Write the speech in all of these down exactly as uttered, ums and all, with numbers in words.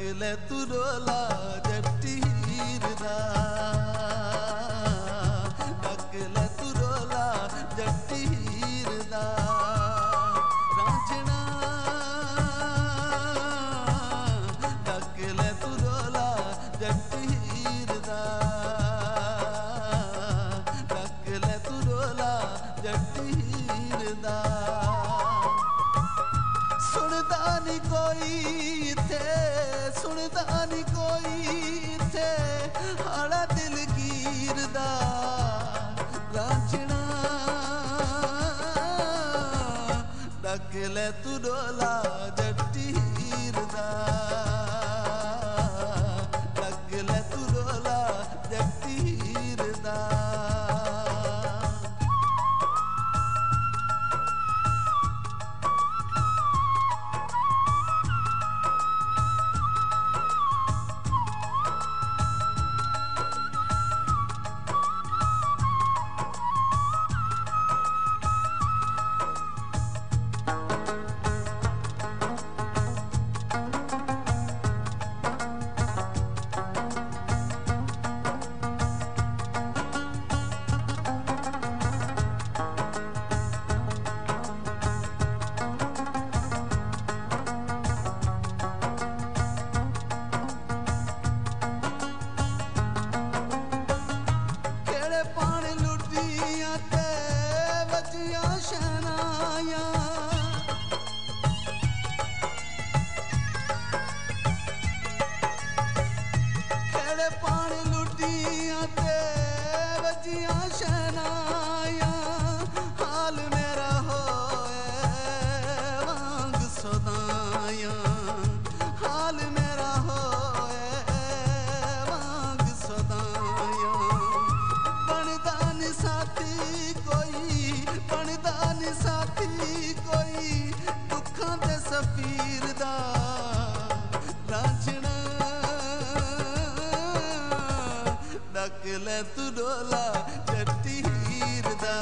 ले तू रोला जट्टी हीर दा ढक ले तू रोला जट्टी हीर दा रांझना ढक ले तू रोला जट्टी हीर दा ढक ले तू रोला जट्टी हीर दा सुनदा नी कोई इत्थे सुनदा नी कोई इत्थे हाड़ा दिल गिर दा रांझना ढक ले तू रोला जट्टी हीर दा ढक ले तू रोला जट्टी हीर दा खेड़े पानी लुटियां ते वजियां शहनायां हाल मेरा होए वांग सदायां हाल मेरा होए वांग सदायां बनदा नी साथी कोई बनदा नी साथी कोई दुखां दे सफीर दा रांझना ढक ले तू रोला जट्टी हीर दा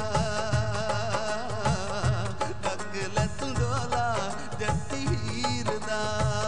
ढक ले तू रोला जट्टी हीर दा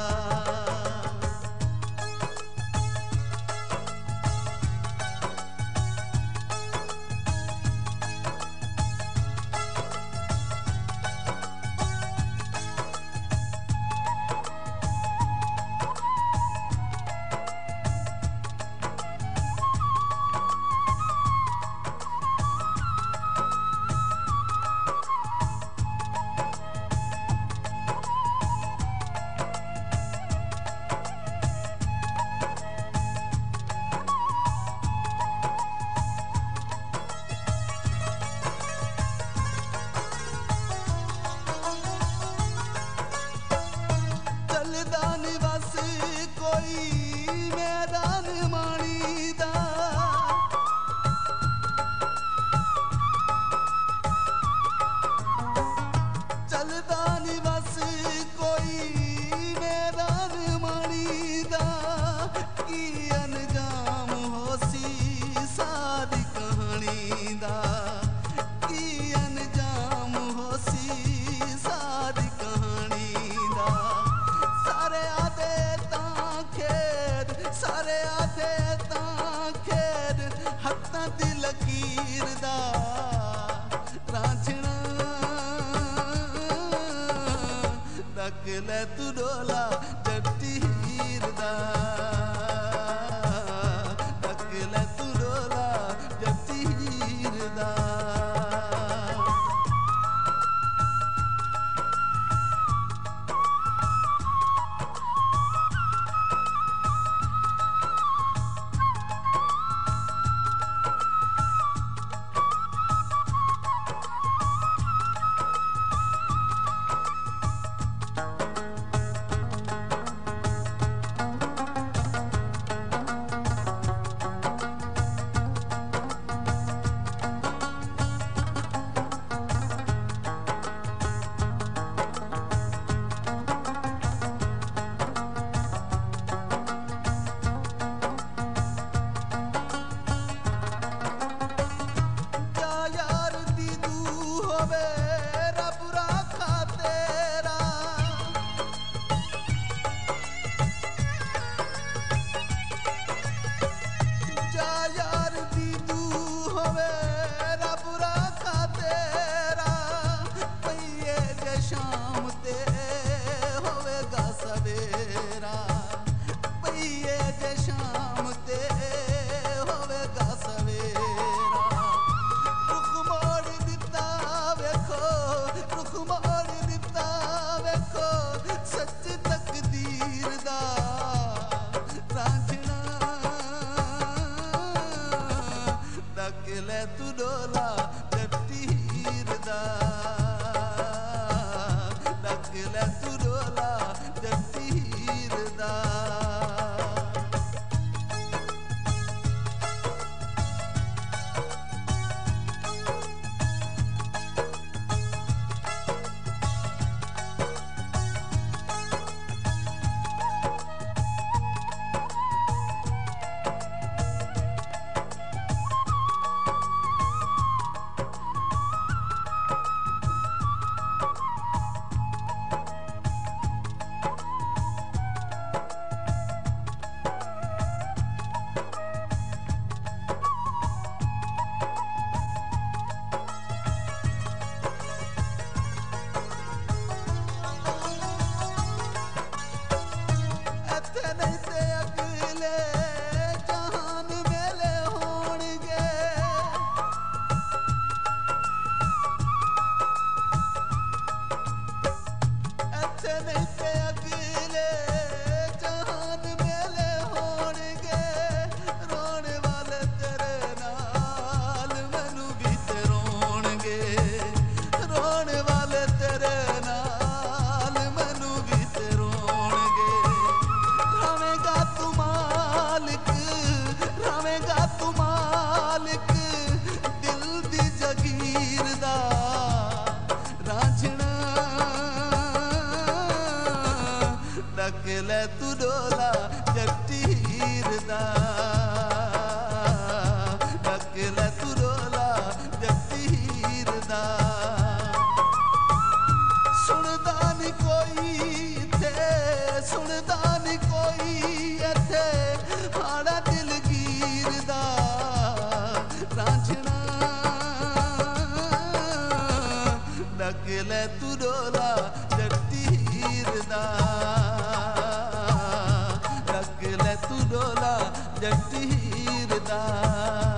चलदा नी बस कोई मैदान मानी दा चलदा नी बस कोई मैदान मानी दा की अनजाम होसी सारी कहानी दा की अनजाम होसी सारी कहानी दा सारे आधे तां खेद सारे आधे तां खेद हत्थां दी लकीर दा रांझना ढक ले तू रोला जट्टी हीर दा ढक ले तू रोला जट्टी हीर दा ਡੱਕ ਲੈ ਤੂੰ ਡੋਲਾ ਜੱਟੀ ਹੀਰ ਦਾ ਡੱਕ ਲੈ ਤੂੰ ਡੋਲਾ ਜੱਟੀ ਹੀਰ ਦਾ ਡੱਕ ਲੈ ਤੂੰ ਡੋਲਾ ਜੱਟੀ ਹੀਰ ਦਾ ਸੁਣਦਾ ਨੀ ਕੋਈ ਇੱਥੇ ਸੁਣਦਾ ਨੀ ਕੋਈ ਇੱਥੇ ਹਾੜਾ ਦਿਲਗੀਰ ਦਾ ਰਾਂਝਣਾ ਡੱਕ ਲੈ ਤੂੰ ਡੋਲਾ ਜੱਟੀ ਹੀਰ ਦਾ ਡੱਕ ਲੈ ਤੂੰ ਡੋਲਾ ਜੱਟੀ ਹੀਰ ਦਾ